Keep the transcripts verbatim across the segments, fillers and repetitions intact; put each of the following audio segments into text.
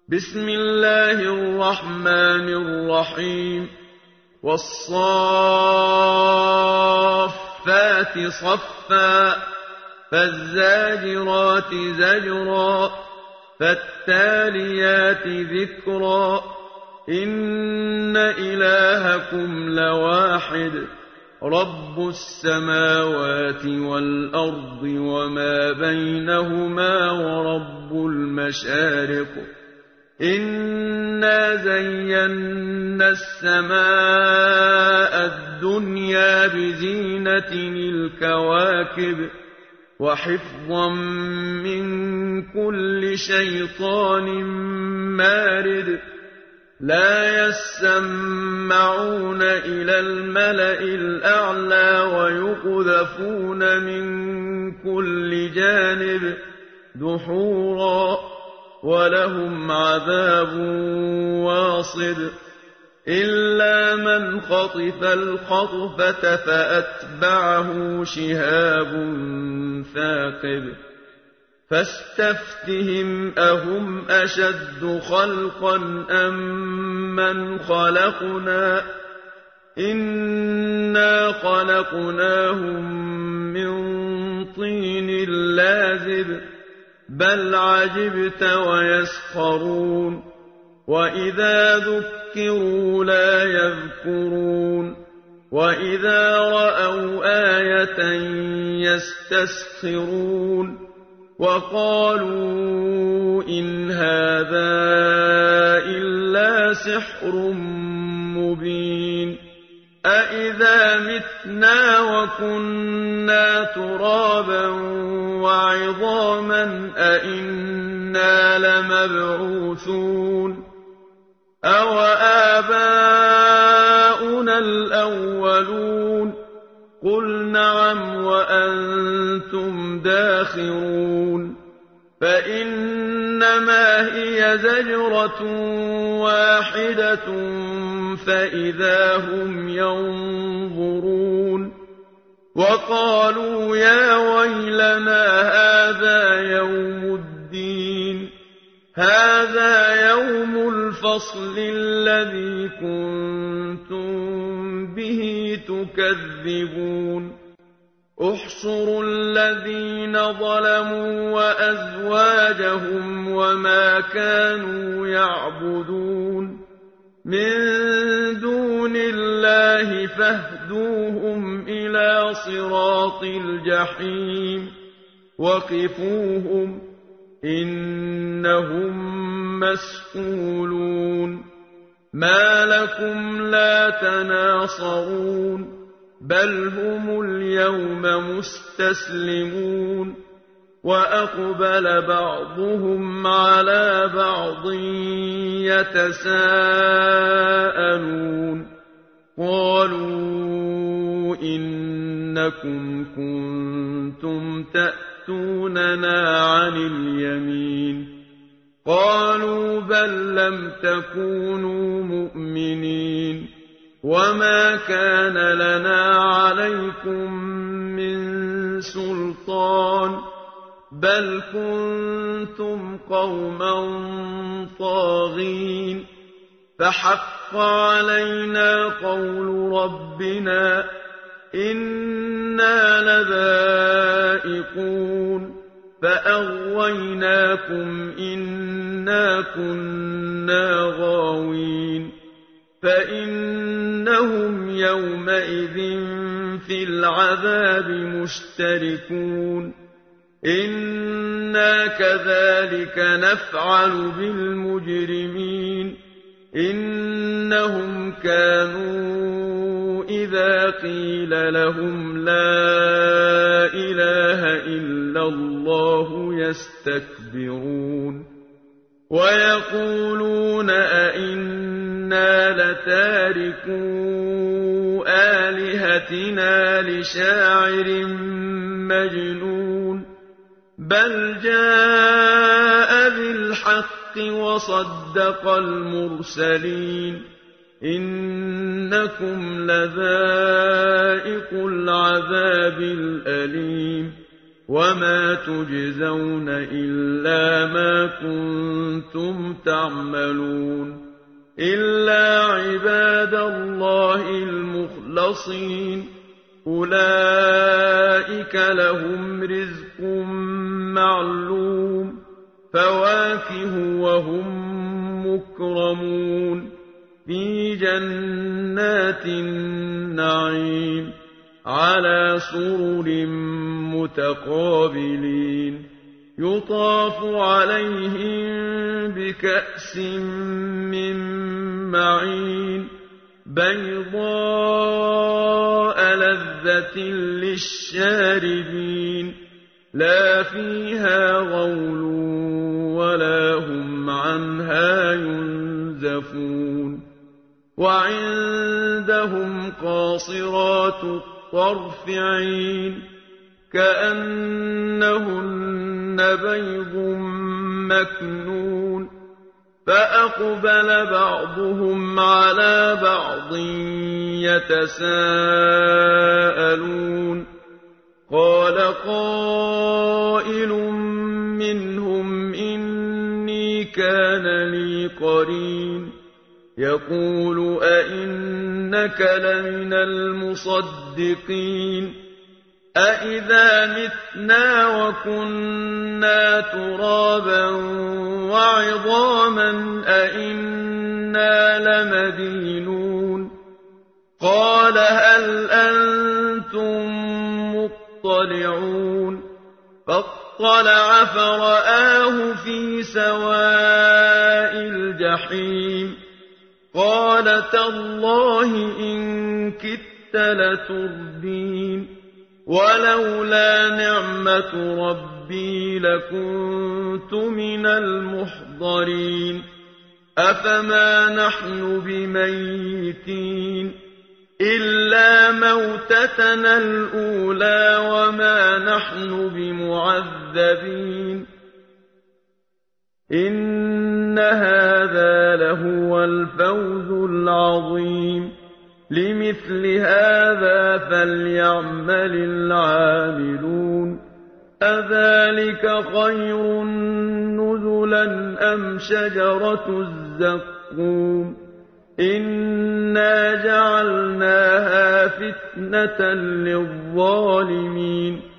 بسم الله الرحمن الرحيم والصافات صفا فالزاجرات زجرا فالتاليات ذكرا إن إلهكم لواحد رب السماوات والأرض وما بينهما ورب المشارق إنا زينا السماء الدنيا بزينة الكواكب وحفظا من كل شيطان مارد لا يسمعون إلى الملأ الأعلى ويقذفون من كل جانب دحورا ولهم عذاب واصب إلا من خطف الخطفة فأتبعه شهاب ثاقب فاستفتهم أهم أشد خلقا أم من خلقنا إنا خلقناهم من طين لازب بل عجبت ويسخرون وإذا ذكروا لا يذكرون وإذا رأوا آية يستسخرون وقالوا إن هذا إلا سحر مبين أإذا متنا وكنا ترابا وعظاما أإنا لمبعوثون أو آباؤنا الأولون قل نعم وأنتم داخرون فإنما هي زجرة واحدة فإذا هم ينظرون وقالوا يا ويلنا هذا يوم الدين هذا يوم الفصل الذي كنتم به تكذبون احشروا الذين ظلموا وأزواجهم وما كانوا يعبدون من دون الله فاهدوهم إلى صراط الجحيم وقفوهم إنهم مسئولون ما لكم لا تناصرون بل هم اليوم مستسلمون وأقبل بعضهم على بعض يتساءلون قالوا إنكم كنتم تأتوننا عن اليمين قالوا بل لم تكونوا مؤمنين وما كان لنا عليكم من سلطان بل كنتم قوما طاغين فحق علينا قول ربنا إنا لذائقون فأغويناكم إنا كنا غاوين فإنهم يومئذ في العذاب مشتركون إنا كذلك نفعل بالمجرمين إنهم كانوا إذا قيل لهم لا إله إلا الله يستكبرون ويقولون أئنا لتاركو آلهتنا لشاعر مجنون بل جاء بالحق وصدق المرسلين إنكم لذائقو العذاب الأليم وما تجزون إلا ما كنتم تعملون إلا عباد الله المخلصين أولئك لهم رزق معلوم فواكه وهم مكرمون في جنات النعيم على سرر متقابلين يطاف عليهم بكأس من معين بيضاء لذة للشاربين لا فيها غول ولا هم عنها ينزفون وعندهم قاصرات الطرف عين كأنهن بيض مكنون فأقبل بعضهم على بعض يتساءلون قال قائل منهم إني كان لي قرين يقول أئنك لمن المصدقين أئذا متنا وكنا ترابا وعظاما أئنا لمدينون قال هل أنتم مطلعون فاطلع فرآه في سواء الجحيم قال تالله إن كدت لتردين ولولا نعمة ربي لكنت من المحضرين أفما نحن بميتين إلا موتتنا الأولى وما نحن بمعذبين إن هذا لهو الفوز العظيم لمثل هذا فليعمل العاملون أذلك خير نزلا أم شجرة الزقوم إنا جعلناها فتنة للظالمين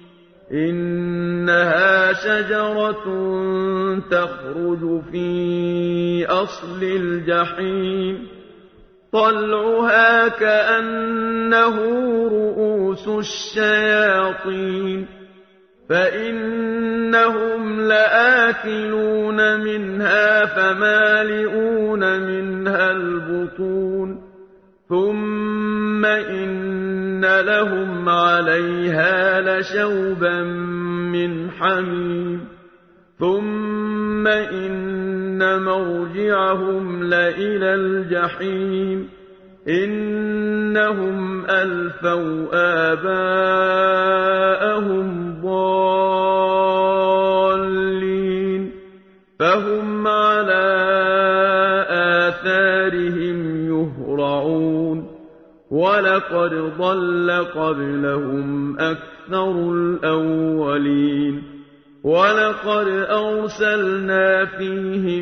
إنها شجرة تخرج في أصل الجحيم طلعها كأنه رؤوس الشياطين فإنهم لآكلون منها فمالئون منها البطون ثم إن لهم عليها لشوبا من حميم ثم إن مرجعهم لإلى الجحيم إنهم ألفوا آباءهم ضالين فهم على آثارهم يهرعون ولقد ضل قبلهم أكثر الأولين ولقد أرسلنا فيهم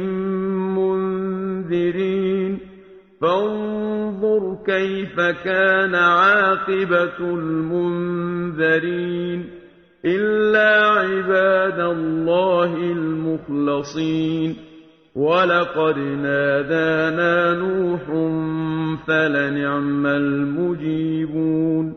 منذرين فانظر كيف كان عاقبة المنذرين إلا عباد الله المخلصين ولقد نادانا نوح فلنعم المجيبون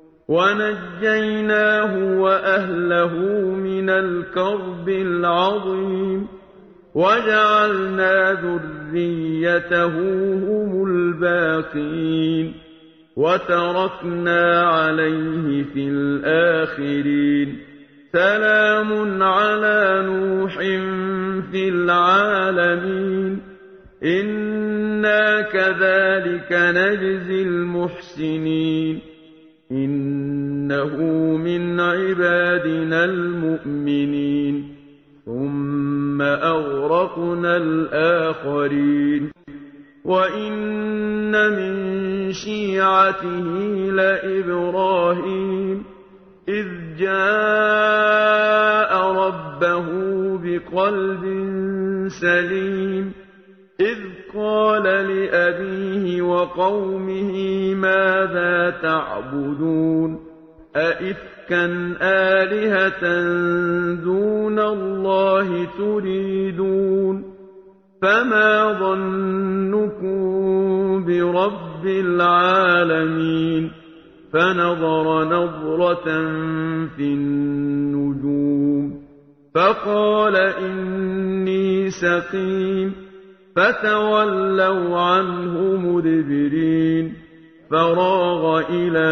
ونجيناه وأهله من الكرب العظيم وجعلنا ذريته هم الباقين وتركنا عليه في الآخرين سلام على نوح في العالمين إنا كذلك نجزي المحسنين إنه من عبادنا المؤمنين ثم أغرقنا الآخرين وإن من شيعته لإبراهيم إذ جاء ربه بقلب سليم إذ قال لأبيه وقومه ماذا تعبدون أئفكا آلهة دون الله تريدون فما ظنكم برب العالمين فنظر نظرة في النجوم فقال إني سقيم فتولوا عنه مدبرين فراغ إلى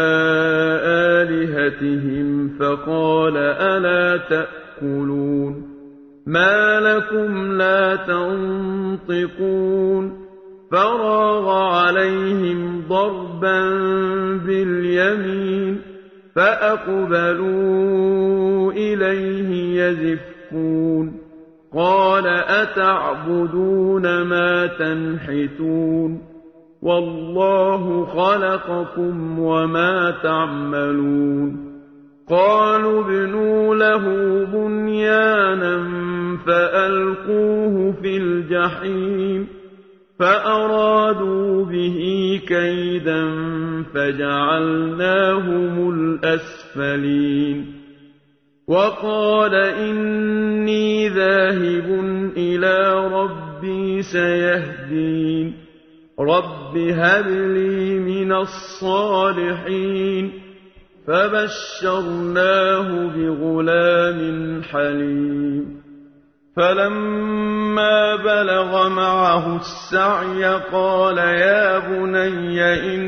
آلهتهم فقال ألا تأكلون ما لكم لا تنطقون فراغ عليهم ضربا باليمين فأقبلوا إليه يزفون قال أتعبدون ما تنحتون والله خلقكم وما تعملون قالوا ابنوا له بنيانا فألقوه في الجحيم فأرادوا به كيدا فجعلناهم الأسفلين وقال إني ذاهب إلى ربي سيهدين رب هب لي من الصالحين فبشرناه بغلام حليم فلما بلغ معه السعي قال يا بني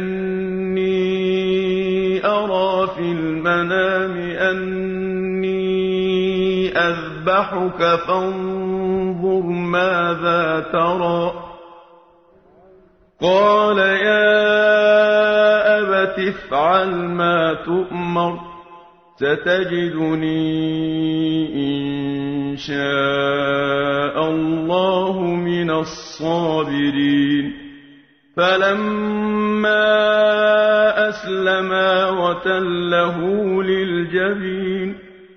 إني أرى في المنام أني أذبحك فانظر ماذا ترى قال يا أبت افعل ما تؤمر ستجدني إن شاء الله من الصابرين فلما أسلما وتله للجبين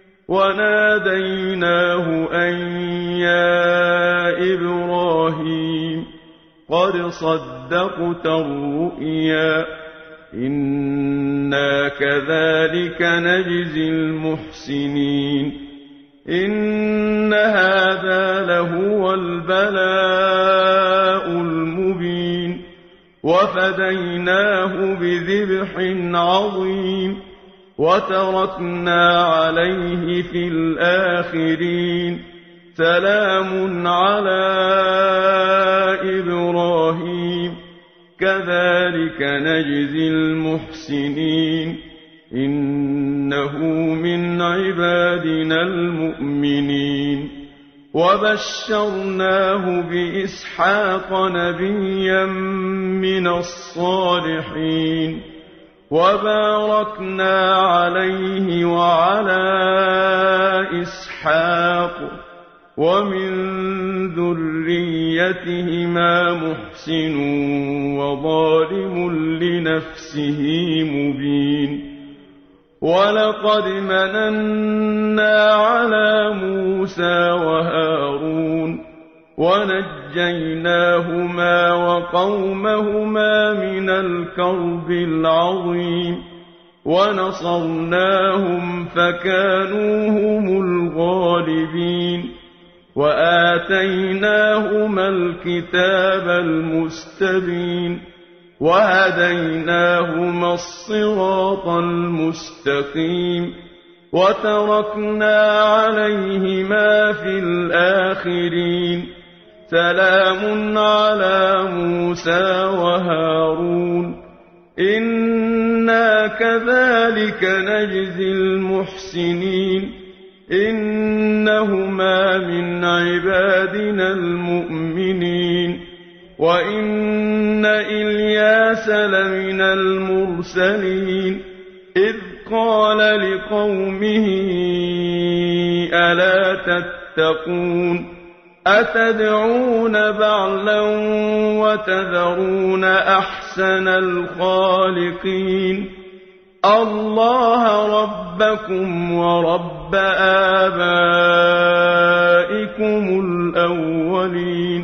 وناديناه أن يا إبراهيم قد صدقت الرؤيا إنا كذلك نجزي المحسنين إن هذا لهو البلاء المبين وفديناه بذبح عظيم وتركنا عليه في الآخرين سلام على إبراهيم كذلك نجزي المحسنين إنه من عبادنا المؤمنين وبشرناه بإسحاق نبيا من الصالحين وباركنا عليه وعلى إسحاق ومن ذريتهما محسن وظالم لنفسه مبين ولقد مننا على موسى وهارون ونجيناهما وقومهما من الكرب العظيم ونصرناهم فكانوا هم الغالبين وآتيناهما الكتاب المستبين وهديناهما الصراط المستقيم وتركنا عليهما في الآخرين سلام على موسى وهارون إنا كذلك نجزي المحسنين إنهما من عبادنا المؤمنين وإن إلياس لمن المرسلين إذ قال لقومه ألا تتقون أتدعون بعلا وتذرون أحسن الخالقين الله ربكم ورب آبائكم الأولين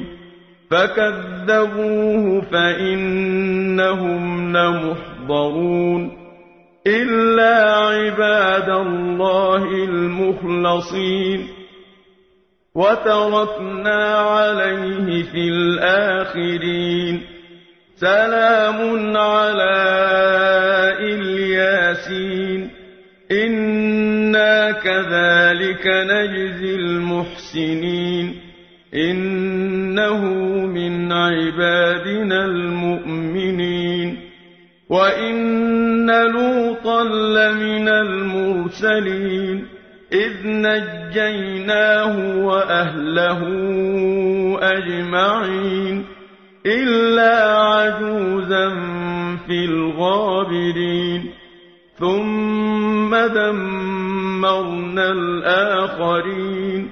فكذبوه فإنهم لمحضرون إلا عباد الله المخلصين وتركنا عليه في الآخرين سلام على الياسين إنا كذلك نجزي المحسنين إنه من عبادنا المؤمنين وإن لوطا لمن المرسلين إذ نجيناه وأهله أجمعين إلا عجوزا في الغابرين ثم دمرنا الآخرين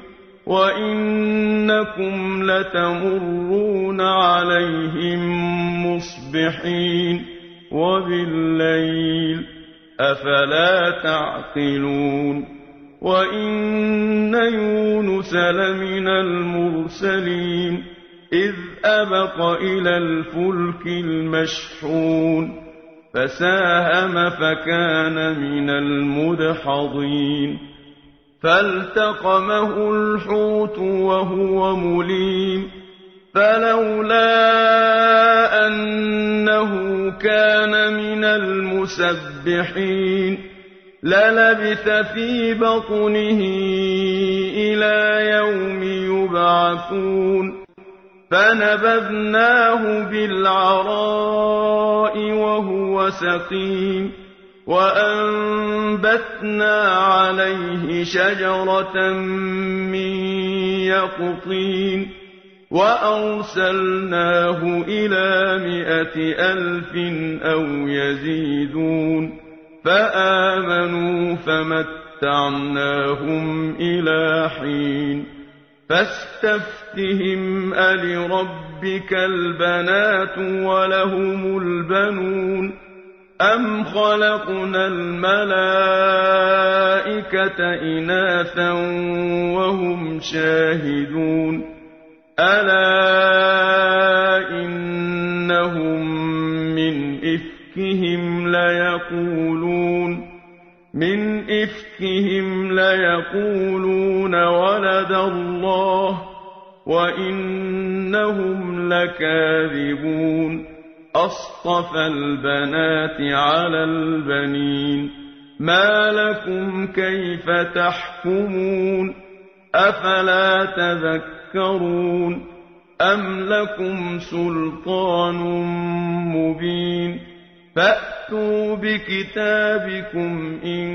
وإنكم لتمرون عليهم مصبحين وبالليل أفلا تعقلون وإن يونس لمن المرسلين إذ أبق إلى الفلك المشحون فساهم فكان من المدحضين فالتقمه الحوت وهو مليم فلولا أنه كان من المسبحين للبث في بطنه إلى يوم يبعثون فنبذناه بالعراء وهو سقيم وأنبتنا عليه شجرة من يقطين وأرسلناه إلى مائة ألف أو يزيدون فآمنوا فمتعناهم إلى حين فاستفتهم ألربك البنات ولهم البنون أم خلقنا الملائكة إناثا وهم شاهدون ألا إنهم من إفكهم ليقولون من إفكهم ليقولون ولد الله وإنهم لكاذبون أصطفى البنات على البنين ما لكم كيف تحكمون أفلا تذكرون أم لكم سلطان مبين فأتوا بكتابكم إن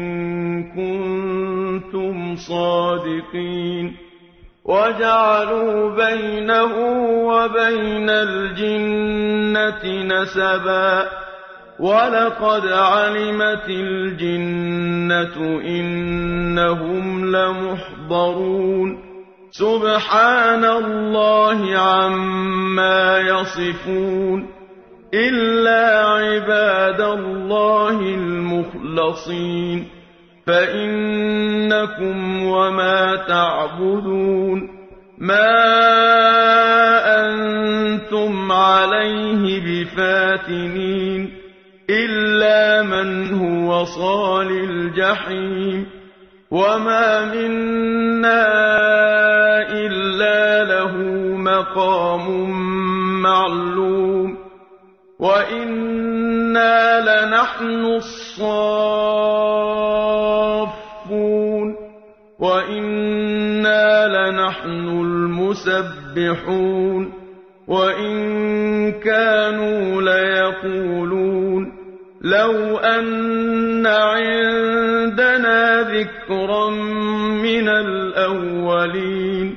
كنتم صادقين وجعلوا بينه وبين الجنة نسبا ولقد علمت الجنة إنهم لمحضرون سبحان الله عما يصفون إلا عباد الله المخلصين فإنكم وما تعبدون ما أنتم عليه بفاتنين إلا من هو صال الجحيم وما منا إلا له مقام معلوم وإنا لنحن الصافون وإنا لنحن المسبحون وإن كانوا ليقولون لو أن عندنا ذكرا من الأولين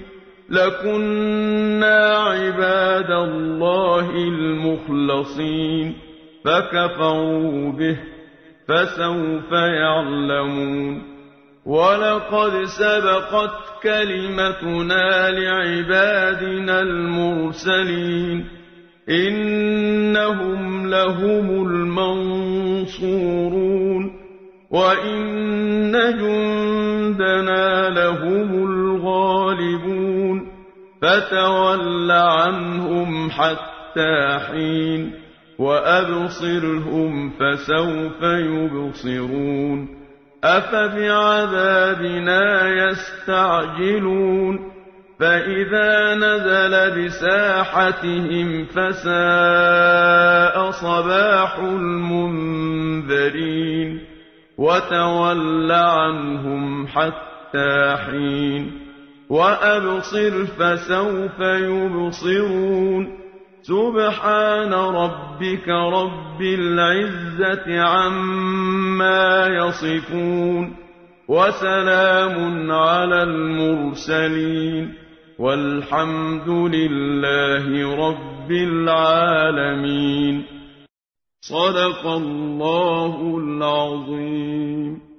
لكنا عباد الله المخلصين فكفروا به فسوف يعلمون ولقد سبقت كلمتنا لعبادنا المرسلين إنهم لهم المنصورون وَإِنَّ جُندَنَا لَهُمُ الْغَالِبُونَ فَتَوَلَّ عَنْهُمْ حَتَّىٰ حِينٍ وَأَبْصِرْهُمْ فَسَوْفَ يُبْصِرُونَ أَفَبِعَذَابِنَا يَسْتَعْجِلُونَ فَإِذَا نَزَلَ بِسَاحَتِهِمْ فَسَاءَ صَبَاحُ الْمُنذَرِينَ وَتَوَلَّ عَنْهُمْ حَتَّىٰ حِينٍ وَأَبْصِرْ فَسَوْفَ يُبْصِرُونَ سُبْحَانَ رَبِّكَ رَبِّ الْعِزَّةِ عَمَّا يَصِفُونَ وَسَلَامٌ عَلَى الْمُرْسَلِينَ وَالْحَمْدُ لِلَّهِ رَبِّ الْعَالَمِينَ صدق الله العظيم.